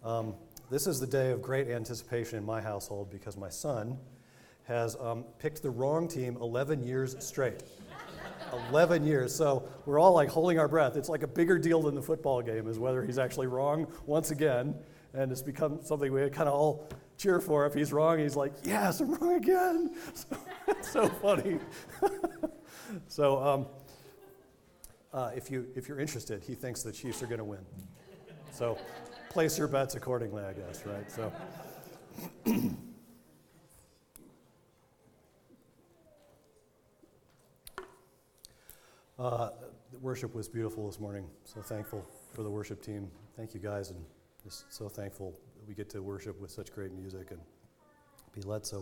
This is the day of great anticipation in my household because my son has picked the wrong team 11 years straight. 11 years. So we're all like holding our breath. It's like a bigger deal than the football game is whether he's actually wrong once again. And it's become something we kind of all cheer for. If he's wrong, he's like, yes, I'm wrong again. So, it's so funny. So if you're interested, he thinks the Chiefs are going to win. So place your bets accordingly, I guess, right? So worship was beautiful this morning. So thankful for the worship team. Thank you guys, and just so thankful that we get to worship with such great music and be led so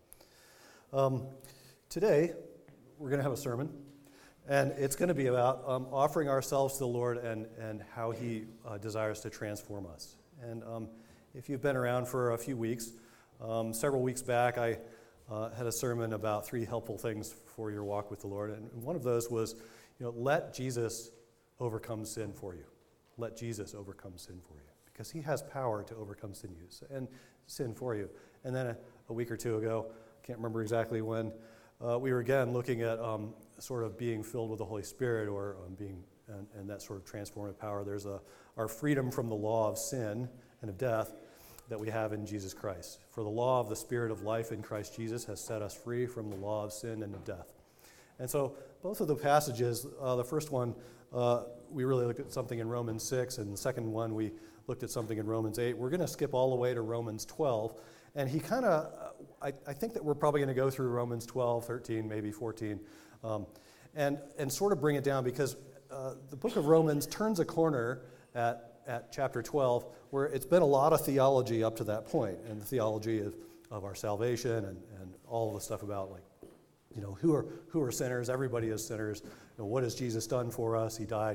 well. Today, we're going to have a sermon, and it's going to be about offering ourselves to the Lord and how He desires to transform us. And if you've been around for a few weeks, several weeks back, I had a sermon about 3 helpful things for your walk with the Lord, and one of those was, let Jesus overcome sin for you. Let Jesus overcome sin for you, because He has power to overcome sin for you. And then a week or two ago, I can't remember exactly when, we were again looking at sort of being filled with the Holy Spirit or being and that sort of transformative power. There's our freedom from the law of sin and of death that we have in Jesus Christ. For the law of the Spirit of life in Christ Jesus has set us free from the law of sin and of death. And so both of the passages, the first one, we really looked at something in Romans 6, and the second one we looked at something in Romans 8. We're going to skip all the way to Romans 12, and he kind of, I think that we're probably going to go through Romans 12, 13, maybe 14, and sort of bring it down, because the book of Romans turns a corner at chapter 12, where it's been a lot of theology up to that point, and the theology of our salvation and all the stuff about, like, who are sinners? Everybody is sinners. What has Jesus done for us? He died.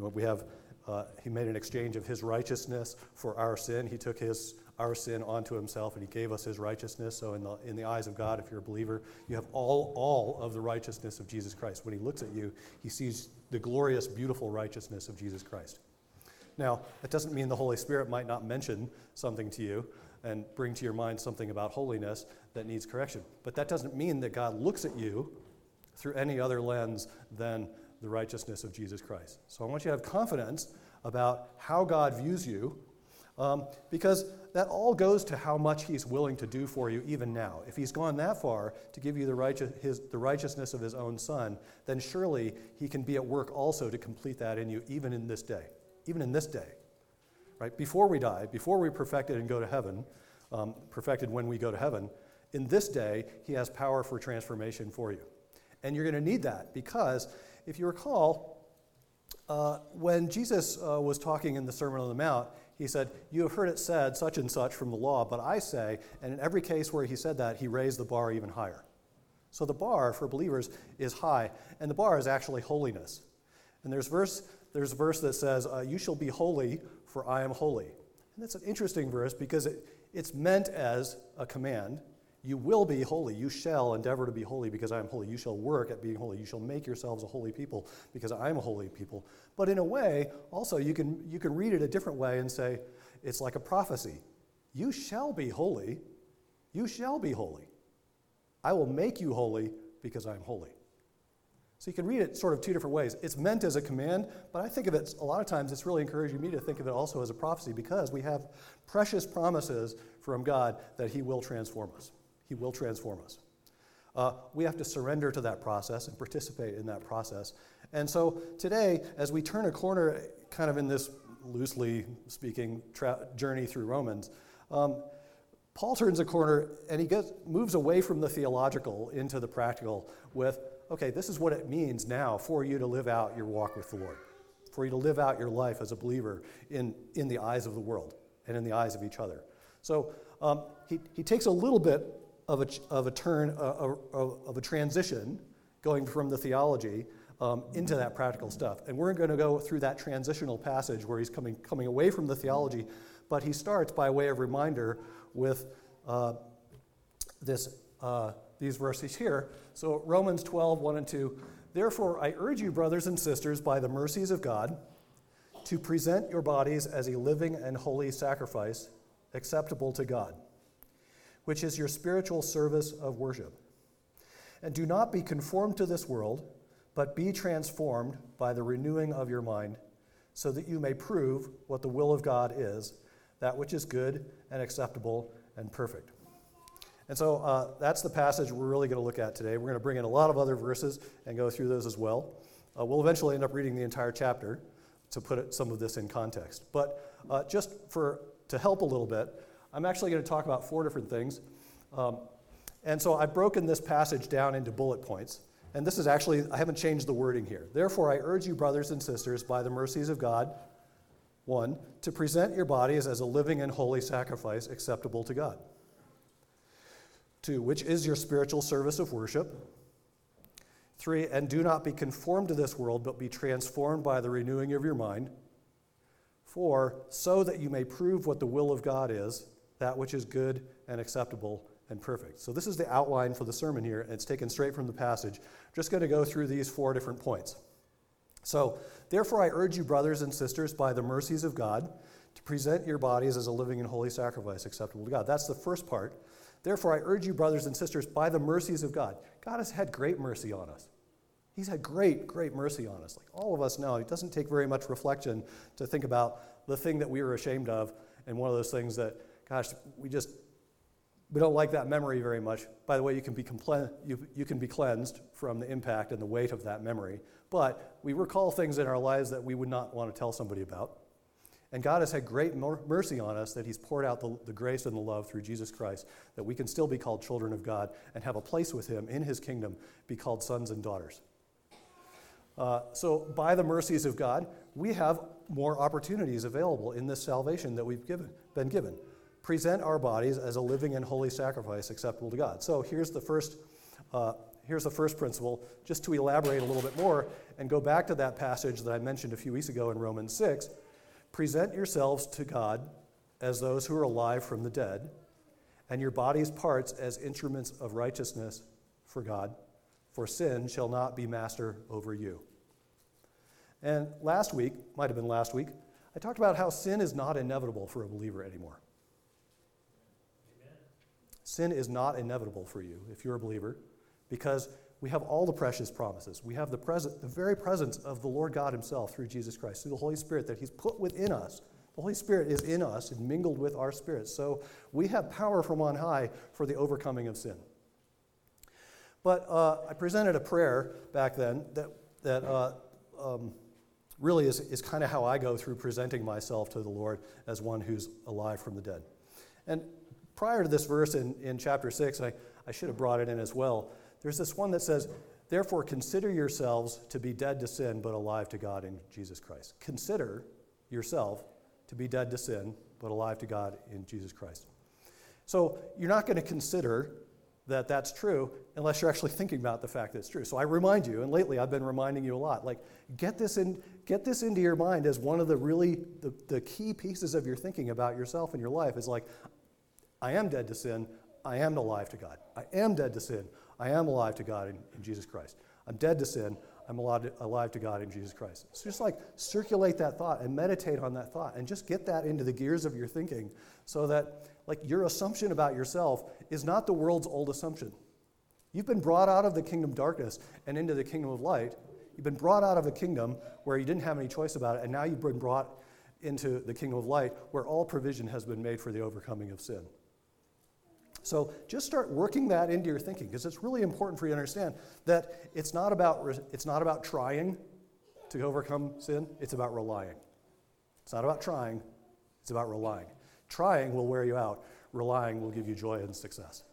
He made an exchange of His righteousness for our sin. He took our sin onto Himself, and He gave us His righteousness. So in the eyes of God, if you're a believer, you have all of the righteousness of Jesus Christ. When He looks at you, He sees the glorious, beautiful righteousness of Jesus Christ. Now, that doesn't mean the Holy Spirit might not mention something to you and bring to your mind something about holiness that needs correction. But that doesn't mean that God looks at you through any other lens than the righteousness of Jesus Christ. So I want you to have confidence about how God views you, because that all goes to how much He's willing to do for you even now. If He's gone that far to give you the righteousness of His own Son, then surely He can be at work also to complete that in you even in this day. Even in this day. Right? Before we die, before we're perfected and go to heaven, perfected when we go to heaven, in this day, He has power for transformation for you. And you're going to need that, because if you recall, when Jesus was talking in the Sermon on the Mount, He said, "You have heard it said such and such from the law, but I say," and in every case where He said that, He raised the bar even higher. So the bar for believers is high, and the bar is actually holiness. And there's a verse that says, "You shall be holy, for I am holy." And that's an interesting verse because it's meant as a command. You will be holy. You shall endeavor to be holy because I am holy. You shall work at being holy. You shall make yourselves a holy people because I am a holy people. But in a way, also, you can read it a different way and say, it's like a prophecy. You shall be holy. You shall be holy. I will make you holy because I am holy. So you can read it sort of 2 different ways. It's meant as a command, but I think of it, a lot of times it's really encouraging me to think of it also as a prophecy, because we have precious promises from God that He will transform us. He will transform us. We have to surrender to that process and participate in that process. And so today, as we turn a corner kind of in this, loosely speaking, journey through Romans, Paul turns a corner and he moves away from the theological into the practical with, okay, this is what it means now for you to live out your walk with the Lord, for you to live out your life as a believer in the eyes of the world and in the eyes of each other. So he takes a little bit of a turn, of a transition, going from the theology into that practical stuff. And we're going to go through that transitional passage where he's coming away from the theology, but he starts by way of reminder with these verses here. So Romans 12, 1 and 2, "Therefore I urge you, brothers and sisters, by the mercies of God, to present your bodies as a living and holy sacrifice acceptable to God, which is your spiritual service of worship. And do not be conformed to this world, but be transformed by the renewing of your mind, so that you may prove what the will of God is, that which is good and acceptable and perfect. And so that's the passage we're really going to look at today. We're going to bring in a lot of other verses and go through those as well. We'll eventually end up reading the entire chapter to put some of this in context. But to help a little bit, I'm actually going to talk about 4 different things. And so I've broken this passage down into bullet points. And this is actually, I haven't changed the wording here. Therefore, I urge you, brothers and sisters, by the mercies of God, 1, to present your bodies as a living and holy sacrifice acceptable to God. 2, which is your spiritual service of worship. 3, and do not be conformed to this world, but be transformed by the renewing of your mind. 4, so that you may prove what the will of God is, that which is good and acceptable and perfect. So this is the outline for the sermon here, and it's taken straight from the passage. I'm just going to go through these 4 different points. So, therefore I urge you, brothers and sisters, by the mercies of God, to present your bodies as a living and holy sacrifice acceptable to God. That's the first part. Therefore I urge you, brothers and sisters, by the mercies of God. God has had great mercy on us. He's had great, great mercy on us. Like all of us know, it doesn't take very much reflection to think about the thing that we were ashamed of, and one of those things that, gosh, we don't like that memory very much. By the way, you can be cleansed from the impact and the weight of that memory. But we recall things in our lives that we would not want to tell somebody about. And God has had great mercy on us that he's poured out the grace and the love through Jesus Christ, that we can still be called children of God and have a place with him in his kingdom, be called sons and daughters. So by the mercies of God, we have more opportunities available in this salvation that we've been given. Present our bodies as a living and holy sacrifice acceptable to God. So here's the first principle, just to elaborate a little bit more and go back to that passage that I mentioned a few weeks ago in Romans 6. Present yourselves to God as those who are alive from the dead, and your body's parts as instruments of righteousness for God, for sin shall not be master over you. And might have been last week, I talked about how sin is not inevitable for a believer anymore. Amen. Sin is not inevitable for you if you're a believer, because we have all the precious promises. We have the very presence of the Lord God himself through Jesus Christ, through the Holy Spirit that he's put within us. The Holy Spirit is in us and mingled with our spirits. So we have power from on high for the overcoming of sin. But I presented a prayer back then that really is kind of how I go through presenting myself to the Lord as one who's alive from the dead. And prior to this verse in chapter 6, I should have brought it in as well, there's this one that says, therefore consider yourselves to be dead to sin, but alive to God in Jesus Christ. Consider yourself to be dead to sin, but alive to God in Jesus Christ. So you're not going to consider that that's true unless you're actually thinking about the fact that it's true. So I remind you, and lately I've been reminding you a lot, like get this into your mind as one of the key pieces of your thinking about yourself and your life is like, I am dead to sin, I am alive to God. I am dead to sin, I am alive to God in Jesus Christ. I'm dead to sin, I'm alive to God in Jesus Christ. So just like circulate that thought and meditate on that thought and just get that into the gears of your thinking so that like your assumption about yourself is not the world's old assumption. You've been brought out of the kingdom of darkness and into the kingdom of light. You've been brought out of a kingdom where you didn't have any choice about it, and now you've been brought into the kingdom of light where all provision has been made for the overcoming of sin. So just start working that into your thinking, because it's really important for you to understand that it's not about trying to overcome sin, it's about relying. It's not about trying, it's about relying. Trying will wear you out, relying will give you joy and success.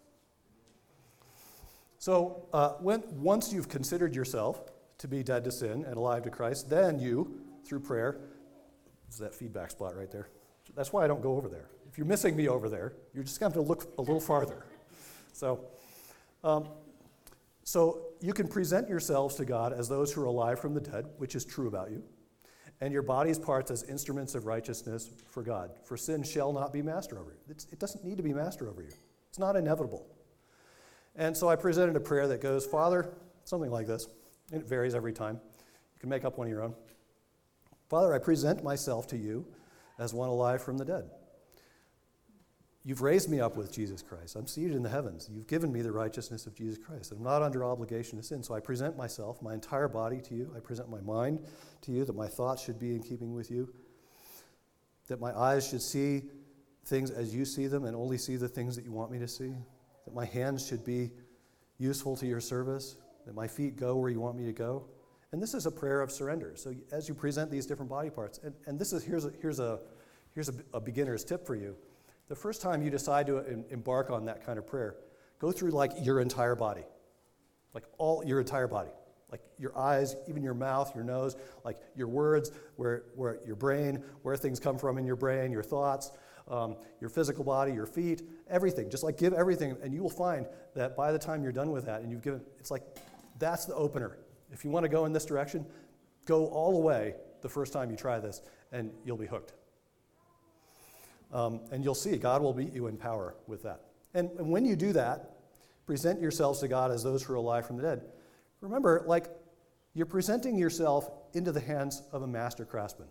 So once you've considered yourself to be dead to sin and alive to Christ, then you, through prayer, it's that feedback spot right there. That's why I don't go over there. If you're missing me over there, you're just going to have to look a little farther. So you can present yourselves to God as those who are alive from the dead, which is true about you, and your body's parts as instruments of righteousness for God. For sin shall not be master over you. It doesn't need to be master over you. It's not inevitable. And so I presented a prayer that goes, Father, something like this. It varies every time. You can make up one of your own. Father, I present myself to you as one alive from the dead. You've raised me up with Jesus Christ. I'm seated in the heavens. You've given me the righteousness of Jesus Christ. I'm not under obligation to sin, so I present myself, my entire body to you. I present my mind to you, that my thoughts should be in keeping with you, that my eyes should see things as you see them and only see the things that you want me to see, that my hands should be useful to your service, that my feet go where you want me to go. And this is a prayer of surrender. So as you present these different body parts, and this is here's a beginner's tip for you. The first time you decide to embark on that kind of prayer, go through like your entire body, like all your entire body, like your eyes, even your mouth, your nose, like your words, where your brain, where things come from in your brain, your thoughts, your physical body, your feet, everything. Just like give everything, and you will find that by the time you're done with that, and you've given, it's like that's the opener. If you want to go in this direction, go all the way the first time you try this, and you'll be hooked. And you'll see God will meet you in power with that. And when you do that, present yourselves to God as those who are alive from the dead. Remember, like, you're presenting yourself into the hands of a master craftsman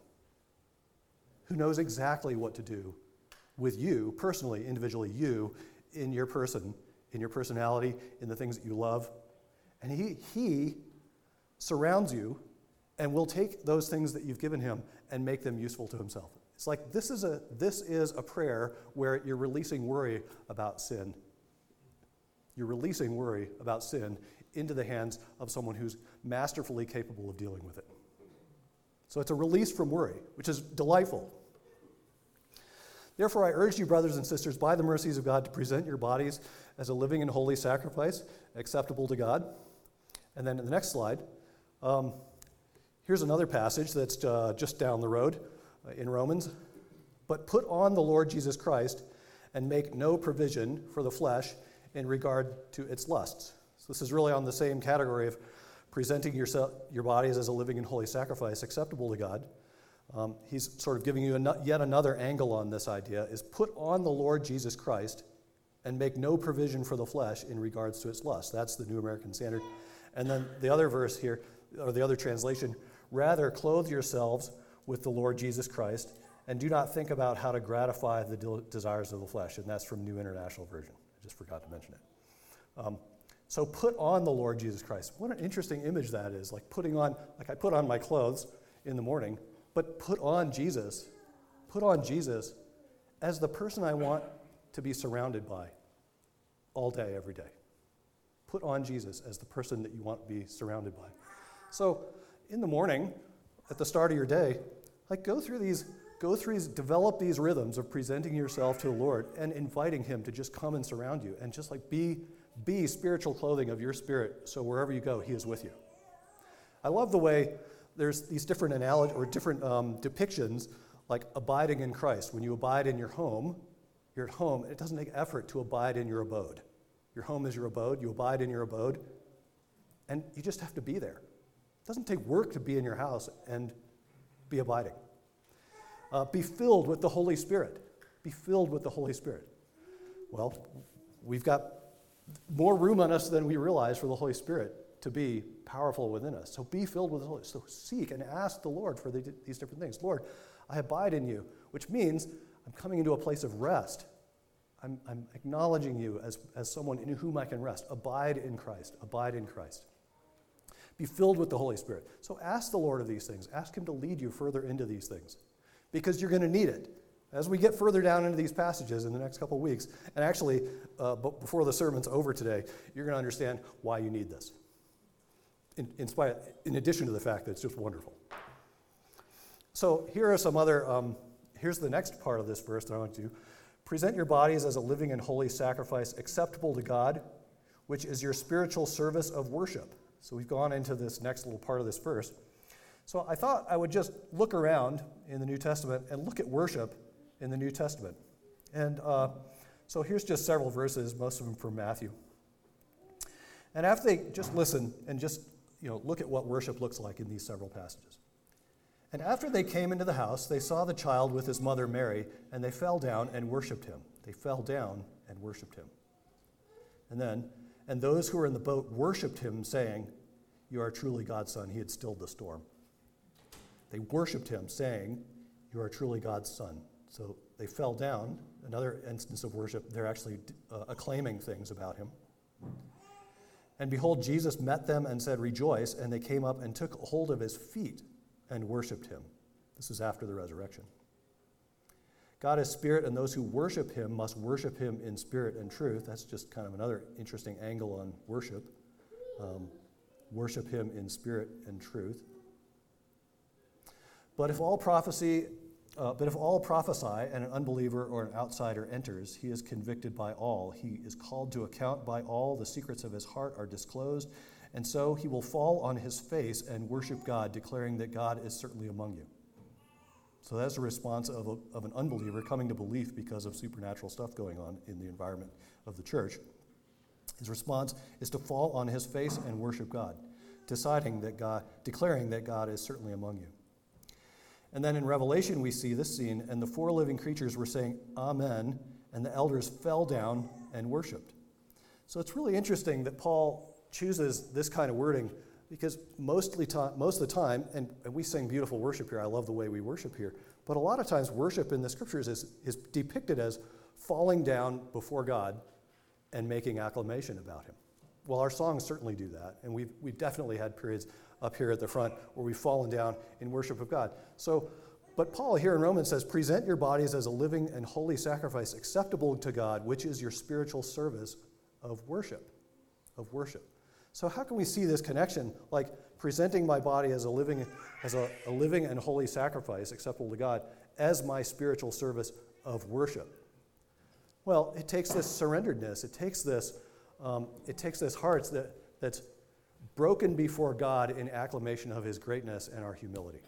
who knows exactly what to do with you, personally, individually, you, in your person, in your personality, in the things that you love. And he surrounds you and will take those things that you've given him and make them useful to himself. It's like this is a prayer where you're releasing worry about sin. You're releasing worry about sin into the hands of someone who's masterfully capable of dealing with it. So it's a release from worry, which is delightful. Therefore, I urge you, brothers and sisters, by the mercies of God, to present your bodies as a living and holy sacrifice, acceptable to God. And then in the next slide, here's another passage that's just down the road in Romans. But put on the Lord Jesus Christ and make no provision for the flesh in regard to its lusts. So this is really on the same category of presenting your bodies as a living and holy sacrifice acceptable to God. He's sort of giving you yet another angle on this idea, is put on the Lord Jesus Christ and make no provision for the flesh in regards to its lust. That's the New American Standard. And then the other verse here, or the other translation, rather clothe yourselves with the Lord Jesus Christ and do not think about how to gratify the desires of the flesh. And that's from New International Version. I just forgot to mention it. So put on the Lord Jesus Christ. What an interesting image that is, like putting on, like I put on my clothes in the morning, but put on Jesus as the person I want to be surrounded by all day, every day. Put on Jesus as the person that you want to be surrounded by. So in the morning, at the start of your day, like go through these, develop these rhythms of presenting yourself to the Lord and inviting him to just come and surround you and just like be spiritual clothing of your spirit, so wherever you go, he is with you. I love the way there's these different analogies or different depictions, like abiding in Christ. When you abide in your home, you're at home. It doesn't take effort to abide in your abode. Your home is your abode. You abide in your abode, and you just have to be there. It doesn't take work to be in your house and be abiding. Be filled with the Holy Spirit. Be filled with the Holy Spirit. Well, we've got more room on us than we realize for the Holy Spirit to be powerful within us. So be filled with the Holy Spirit. So seek and ask the Lord for these different things. Lord, I abide in you, which means I'm coming into a place of rest. I'm acknowledging you as someone in whom I can rest. Abide in Christ. Abide in Christ. Be filled with the Holy Spirit. So ask the Lord of these things. Ask him to lead you further into these things, because you're going to need it. As we get further down into these passages in the next couple of weeks, and actually before the sermon's over today, you're going to understand why you need this. In addition to the fact that it's just wonderful. So here are some other, here's the next part of this verse that I want to present your bodies as a living and holy sacrifice acceptable to God, which is your spiritual service of worship. So we've gone into this next little part of this verse. So I thought I would just look around in the New Testament and look at worship in the New Testament. And so here's just several verses, most of them from Matthew. And after they just listen and just look at what worship looks like in these several passages. And after they came into the house, they saw the child with his mother Mary, and they fell down and worshipped him. They fell down and worshipped him. And those who were in the boat worshipped him, saying, "You are truly God's son." He had stilled the storm. They worshiped him, saying, "You are truly God's son." So they fell down. Another instance of worship, they're actually acclaiming things about him. And behold, Jesus met them and said, "Rejoice." And they came up and took hold of his feet and worshiped him. This is after the resurrection. God is spirit, and those who worship him must worship him in spirit and truth. That's just kind of another interesting angle on worship. Worship him in spirit and truth. But if all prophesy and an unbeliever or an outsider enters, he is convicted by all. He is called to account by all. The secrets of his heart are disclosed. And so he will fall on his face and worship God, declaring that God is certainly among you. So that's a response of an unbeliever coming to belief because of supernatural stuff going on in the environment of the church. His response is to fall on his face and worship God, declaring that God is certainly among you. And then in Revelation, we see this scene, and the four living creatures were saying, "Amen," and the elders fell down and worshiped. So it's really interesting that Paul chooses this kind of wording, because most of the time, and we sing beautiful worship here, I love the way we worship here, but a lot of times worship in the scriptures is depicted as falling down before God and making acclamation about him. Well, our songs certainly do that, and we've definitely had periods up here at the front where we've fallen down in worship of God. But Paul here in Romans says, "Present your bodies as a living and holy sacrifice acceptable to God, which is your spiritual service of worship." So how can we see this connection, like presenting my body as a living and holy sacrifice acceptable to God as my spiritual service of worship? Well, it takes this surrenderedness. It takes this heart that's broken before God in acclamation of his greatness and our humility.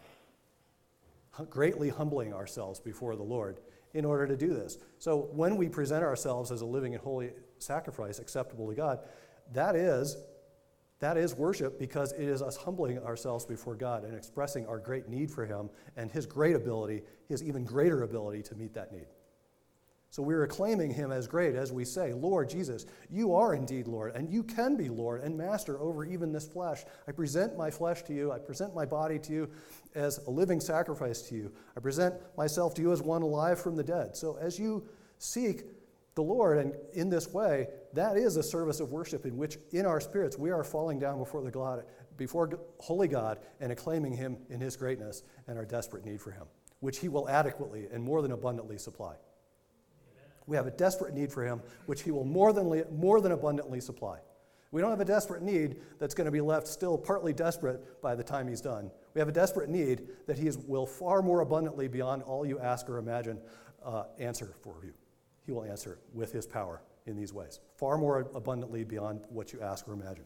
Greatly humbling ourselves before the Lord in order to do this. So when we present ourselves as a living and holy sacrifice acceptable to God, that is worship, because it is us humbling ourselves before God and expressing our great need for him and his great ability, his even greater ability to meet that need. So we're acclaiming him as great as we say, "Lord Jesus, you are indeed Lord, and you can be Lord and master over even this flesh. I present my flesh to you. I present my body to you as a living sacrifice to you. I present myself to you as one alive from the dead." So as you seek the Lord, and in this way, that is a service of worship in which, in our spirits, we are falling down before holy God and acclaiming him in his greatness and our desperate need for him, which he will adequately and more than abundantly supply. We have a desperate need for him, which he will more than abundantly supply. We don't have a desperate need that's going to be left still partly desperate by the time he's done. We have a desperate need that he will far more abundantly, beyond all you ask or imagine, answer for you. He will answer with his power in these ways, far more abundantly beyond what you ask or imagine.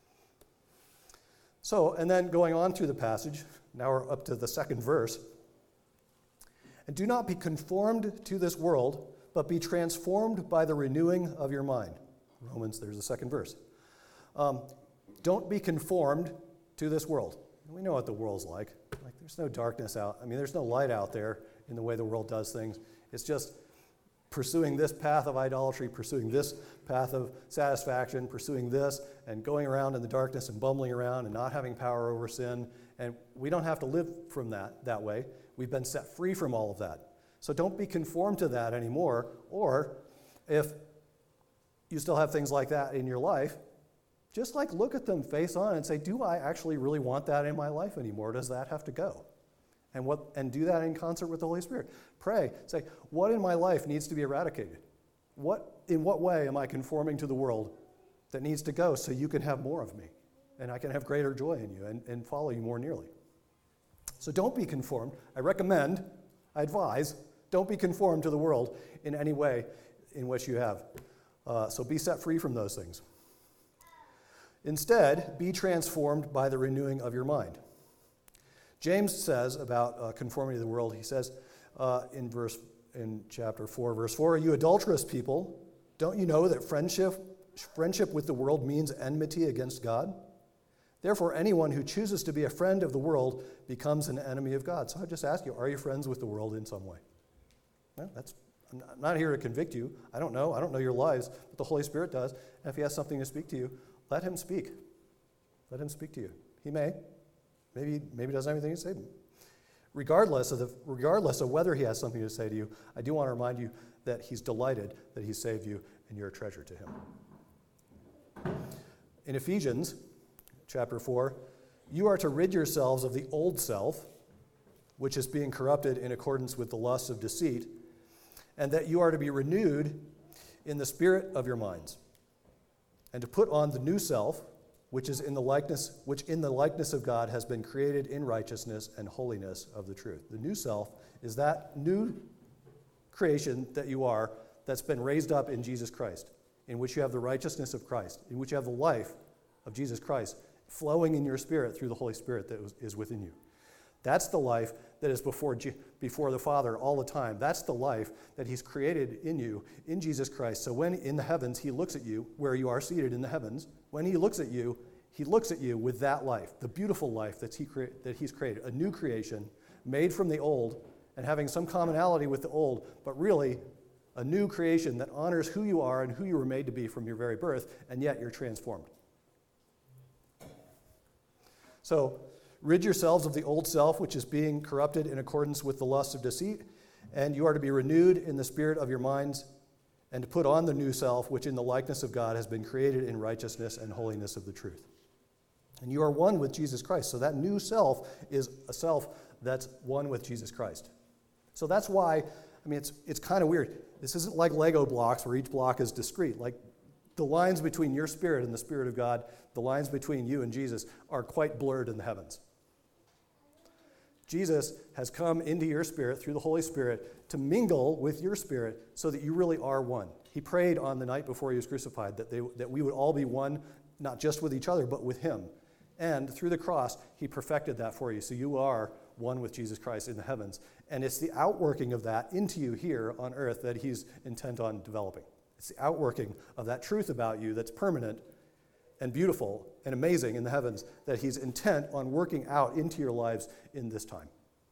So, and then going on through the passage, now we're up to the second verse. "And do not be conformed to this world, but be transformed by the renewing of your mind." Romans, there's the second verse. Don't be conformed to this world. We know what the world's like. There's no darkness out. There's no light out there in the way the world does things. It's just pursuing this path of idolatry, pursuing this path of satisfaction, pursuing this, and going around in the darkness and bumbling around and not having power over sin. And we don't have to live from that way. We've been set free from all of that. So don't be conformed to that anymore. Or if you still have things like that in your life, just look at them face on and say, do I actually really want that in my life anymore? Does that have to go? And do that in concert with the Holy Spirit. Pray. Say, what in my life needs to be eradicated? In what way am I conforming to the world that needs to go so you can have more of me and I can have greater joy in you and follow you more nearly? So don't be conformed. I advise, don't be conformed to the world in any way in which you have. So be set free from those things. Instead, be transformed by the renewing of your mind. James says about conformity to the world, he says in chapter 4, verse 4, "You adulterous people, don't you know that friendship with the world means enmity against God? Therefore, anyone who chooses to be a friend of the world becomes an enemy of God." So I just ask you, are you friends with the world in some way? Well, I'm not here to convict you. I don't know your lives, but the Holy Spirit does. And if he has something to speak to you, let him speak. Let him speak to you. He maybe doesn't have anything to say. Regardless of whether he has something to say to you, I do want to remind you that he's delighted that he saved you and you're a treasure to him. In Ephesians chapter 4, you are to rid yourselves of the old self, which is being corrupted in accordance with the lusts of deceit, and that you are to be renewed in the spirit of your minds, and to put on the new self, which in the likeness of God has been created in righteousness and holiness of the truth. The new self is that new creation that you are, that's been raised up in Jesus Christ, in which you have the righteousness of Christ, in which you have the life of Jesus Christ flowing in your spirit through the Holy Spirit that is within you. That's the life that is before the Father all the time. That's the life that he's created in you, in Jesus Christ. So when in the heavens he looks at you, where you are seated in the heavens, when he looks at you with that life, the beautiful life that he's created, a new creation made from the old and having some commonality with the old, but really a new creation that honors who you are and who you were made to be from your very birth, and yet you're transformed. So, rid yourselves of the old self, which is being corrupted in accordance with the lust of deceit, and you are to be renewed in the spirit of your minds, and to put on the new self, which in the likeness of God has been created in righteousness and holiness of the truth. And you are one with Jesus Christ. So that new self is a self that's one with Jesus Christ. So that's why, it's kind of weird. This isn't like Lego blocks where each block is discrete. Like the lines between your spirit and the Spirit of God, the lines between you and Jesus are quite blurred in the heavens. Jesus has come into your spirit through the Holy Spirit to mingle with your spirit so that you really are one. He prayed on the night before he was crucified that we would all be one, not just with each other, but with him. And through the cross, he perfected that for you. So you are one with Jesus Christ in the heavens. And it's the outworking of that into you here on earth that he's intent on developing. It's the outworking of that truth about you that's permanent and beautiful and amazing in the heavens that he's intent on working out into your lives in this time.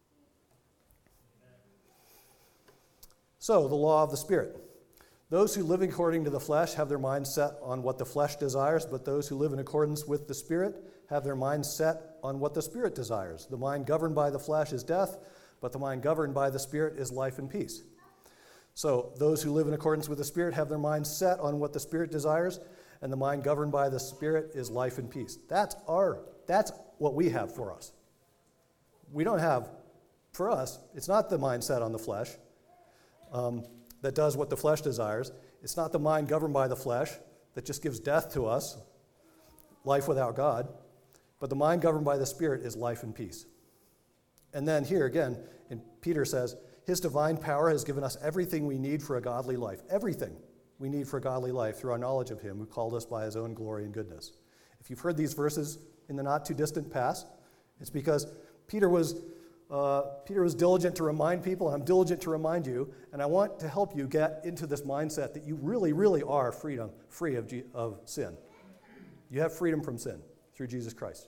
So, the law of the Spirit. Those who live according to the flesh have their minds set on what the flesh desires, but those who live in accordance with the Spirit have their minds set on what the Spirit desires. The mind governed by the flesh is death, but the mind governed by the Spirit is life and peace. So, those who live in accordance with the Spirit have their minds set on what the Spirit desires, and the mind governed by the Spirit is life and peace. That's what we have for us. We don't have, for us, it's not the mind set on the flesh that does what the flesh desires. It's not the mind governed by the flesh that just gives death to us, life without God. But the mind governed by the Spirit is life and peace. And then here again, Peter says, his divine power has given us everything we need for a godly life. Everything we need for a godly life through our knowledge of him who called us by his own glory and goodness. If you've heard these verses in the not too distant past, it's because Peter was diligent to remind people, and I'm diligent to remind you, and I want to help you get into this mindset that you really, really are free of sin. You have freedom from sin through Jesus Christ.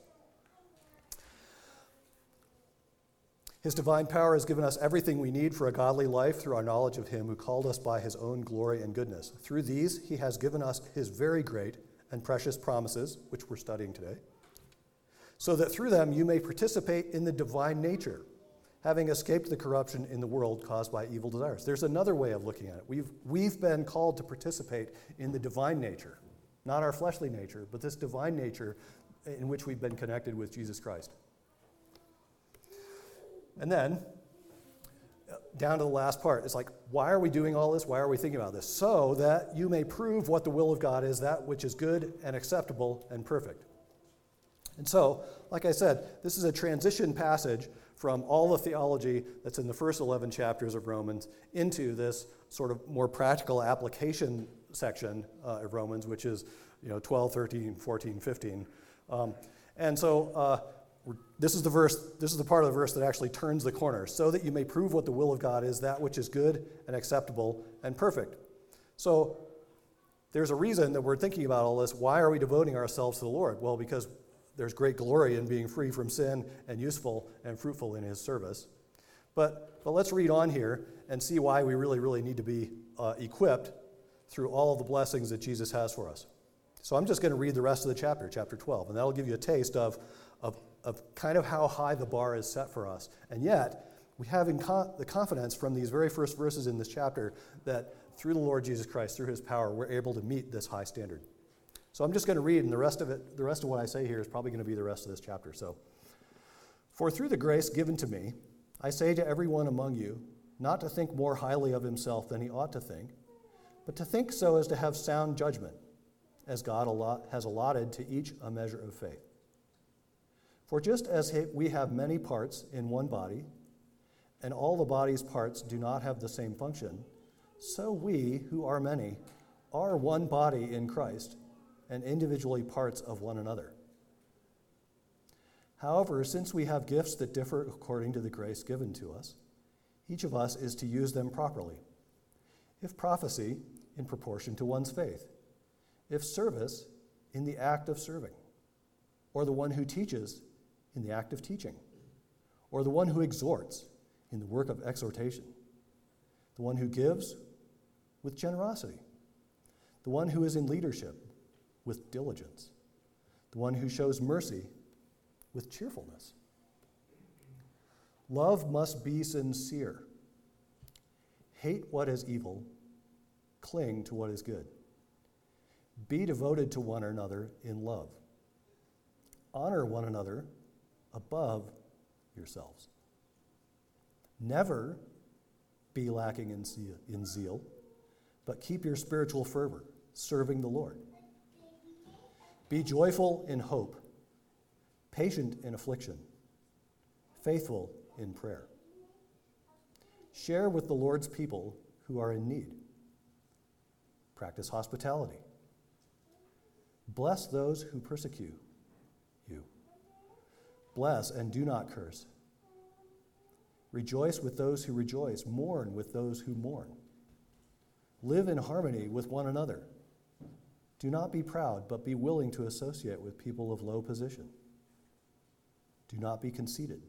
His divine power has given us everything we need for a godly life through our knowledge of him who called us by his own glory and goodness. Through these, he has given us his very great and precious promises, which we're studying today, so that through them you may participate in the divine nature, having escaped the corruption in the world caused by evil desires. There's another way of looking at it. We've been called to participate in the divine nature, not our fleshly nature, but this divine nature in which we've been connected with Jesus Christ. And then, down to the last part, it's like, why are we doing all this? Why are we thinking about this? So that you may prove what the will of God is, that which is good and acceptable and perfect. And so, like I said, this is a transition passage from all the theology that's in the first 11 chapters of Romans into this sort of more practical application section of Romans, which is 12, 13, 14, 15. This is the part of the verse that actually turns the corner, so that you may prove what the will of God is, that which is good and acceptable and perfect. So there's a reason that we're thinking about all this. Why are we devoting ourselves to the Lord? Well, because there's great glory in being free from sin and useful and fruitful in his service. But let's read on here and see why we really, really need to be equipped through all of the blessings that Jesus has for us. So I'm just going to read the rest of the chapter 12, and that'll give you a taste of of kind of how high the bar is set for us. And yet, we have the confidence from these very first verses in this chapter that through the Lord Jesus Christ, through his power, we're able to meet this high standard. So I'm just going to read, and the rest of what I say here is probably going to be the rest of this chapter. So, for through the grace given to me, I say to everyone among you, not to think more highly of himself than he ought to think, but to think so as to have sound judgment, as God has allotted to each a measure of faith. For just as we have many parts in one body, and all the body's parts do not have the same function, so we, who are many, are one body in Christ, and individually parts of one another. However, since we have gifts that differ according to the grace given to us, each of us is to use them properly. If prophecy, in proportion to one's faith. If service, in the act of serving. Or the one who teaches, in the act of teaching. Or the one who exhorts, in the work of exhortation. The one who gives, with generosity. The one who is in leadership, with diligence. The one who shows mercy, with cheerfulness. Love must be sincere. Hate what is evil. Cling to what is good. Be devoted to one another in love. Honor one another above yourselves. Never be lacking in zeal, but keep your spiritual fervor, serving the Lord. Be joyful in hope, patient in affliction, faithful in prayer. Share with the Lord's people who are in need. Practice hospitality. Bless those who persecute you. Bless and do not curse. Rejoice with those who rejoice. Mourn with those who mourn. Live in harmony with one another. Do not be proud, but be willing to associate with people of low position. Do not be conceited.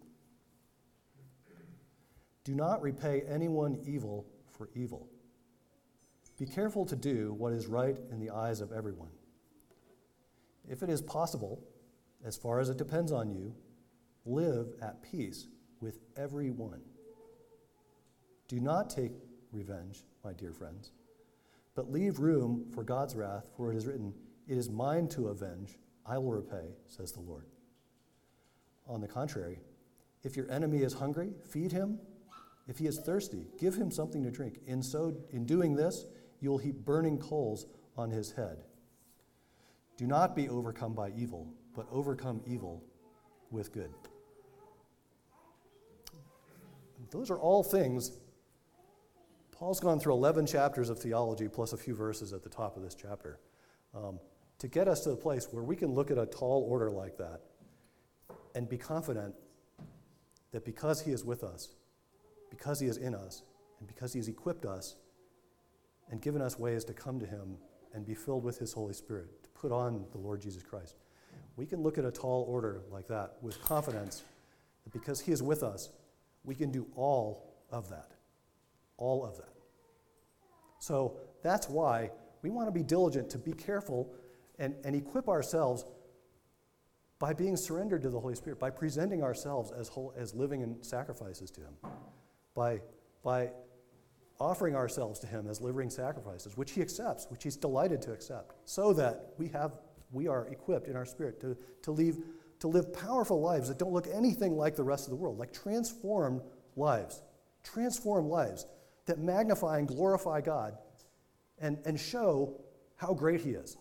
Do not repay anyone evil for evil. Be careful to do what is right in the eyes of everyone. If it is possible, as far as it depends on you, live at peace with everyone. Do not take revenge, my dear friends, but leave room for God's wrath, for it is written, "It is mine to avenge, I will repay," says the Lord. On the contrary, if your enemy is hungry, feed him. If he is thirsty, give him something to drink. In doing this, you will heap burning coals on his head. Do not be overcome by evil, but overcome evil with good. Those are all things. Paul's gone through 11 chapters of theology plus a few verses at the top of this chapter to get us to the place where we can look at a tall order like that and be confident that because he is with us, because he is in us, and because he has equipped us and given us ways to come to him and be filled with his Holy Spirit, to put on the Lord Jesus Christ, we can look at a tall order like that with confidence that because he is with us, we can do all of that. All of that. So that's why we want to be diligent to be careful and equip ourselves by being surrendered to the Holy Spirit, by presenting ourselves as living in sacrifices to him, by offering ourselves to him as living sacrifices, which he accepts, which he's delighted to accept, so that we are equipped in our spirit to live powerful lives that don't look anything like the rest of the world, like transformed lives that magnify and glorify God and show how great he is.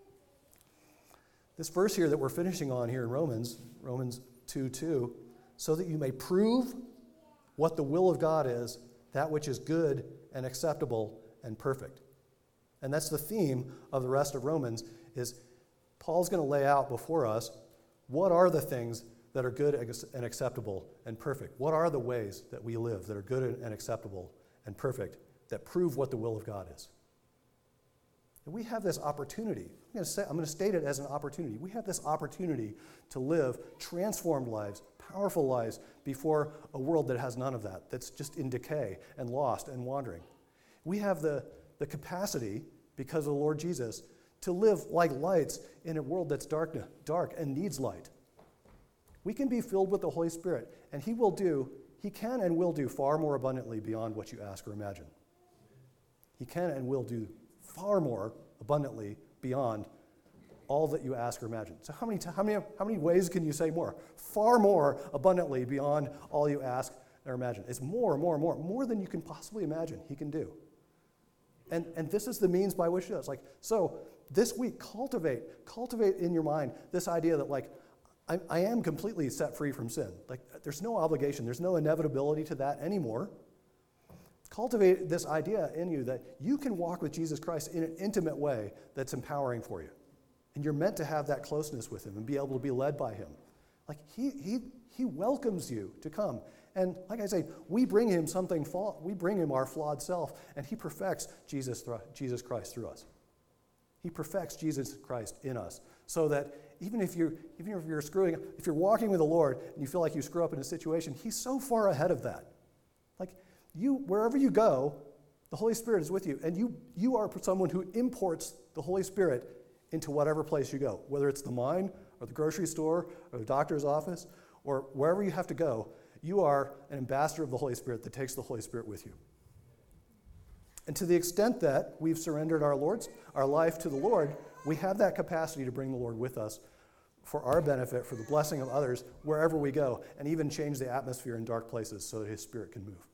This verse here that we're finishing on here in Romans 2:2, so that you may prove what the will of God is, that which is good and acceptable and perfect. And that's the theme of the rest of Romans, is Paul's going to lay out before us what are the things that are good and acceptable and perfect. What are the ways that we live that are good and acceptable and perfect, that prove what the will of God is? And we have this opportunity. I'm going to state it as an opportunity. We have this opportunity to live transformed lives, powerful lives before a world that has none of that, that's just in decay and lost and wandering. We have the capacity, because of the Lord Jesus, to live like lights in a world that's dark and needs light. We can be filled with the Holy Spirit, and He can and will do far more abundantly beyond what you ask or imagine. He can and will do far more abundantly beyond all that you ask or imagine. So how many ways can you say more? Far more abundantly beyond all you ask or imagine. It's more than you can possibly imagine He can do. And this is the means by which He does. So this week, cultivate in your mind this idea that I am completely set free from sin. There's no obligation, there's no inevitability to that anymore. Cultivate this idea in you that you can walk with Jesus Christ in an intimate way that's empowering for you. And you're meant to have that closeness with Him and be able to be led by Him. He welcomes you to come. And like I say, we bring Him we bring Him our flawed self, and He perfects Jesus Christ through us. He perfects Jesus Christ in us, so that even if you're walking with the Lord and you feel like you screw up in a situation, He's so far ahead of that. Wherever you go, the Holy Spirit is with you, and you are someone who imports the Holy Spirit into whatever place you go, whether it's the mine or the grocery store or the doctor's office or wherever you have to go. You are an ambassador of the Holy Spirit that takes the Holy Spirit with you. And to the extent that we've surrendered our life to the Lord, we have that capacity to bring the Lord with us for our benefit, for the blessing of others, wherever we go, and even change the atmosphere in dark places so that His Spirit can move.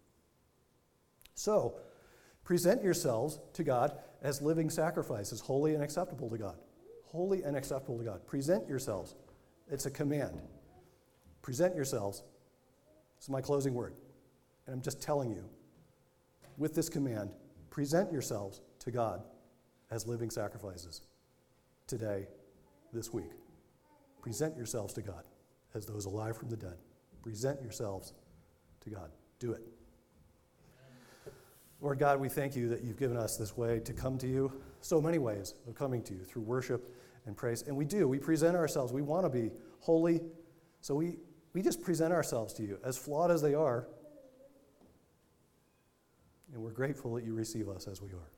So, present yourselves to God as living sacrifices, holy and acceptable to God. Holy and acceptable to God. Present yourselves. It's a command. Present yourselves. This is my closing word. And I'm just telling you, with this command, present yourselves to God as living sacrifices today, this week. Present yourselves to God as those alive from the dead. Present yourselves to God. Do it. Lord God, we thank You that You've given us this way to come to You, so many ways of coming to You through worship and praise. And we do. We present ourselves. We want to be holy. So we just present ourselves to You, as flawed as they are. And we're grateful that You receive us as we are.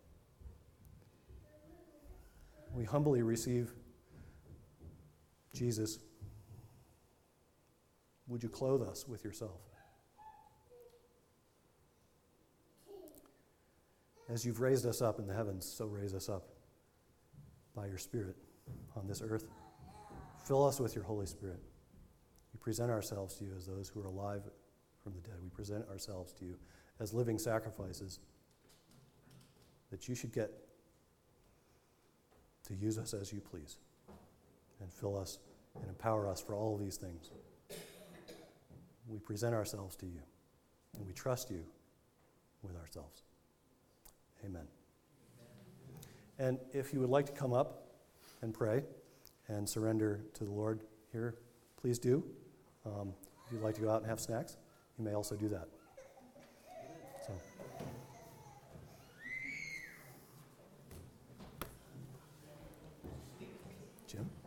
We humbly receive Jesus. Would You clothe us with Yourself? As You've raised us up in the heavens, so raise us up by Your Spirit on this earth. Fill us with Your Holy Spirit. We present ourselves to You as those who are alive from the dead. We present ourselves to You as living sacrifices, that You should get to use us as You please and fill us and empower us for all of these things. We present ourselves to You, and we trust You with ourselves. Amen. And if you would like to come up and pray and surrender to the Lord here, please do. If you'd like to go out and have snacks, you may also do that. So. Jim?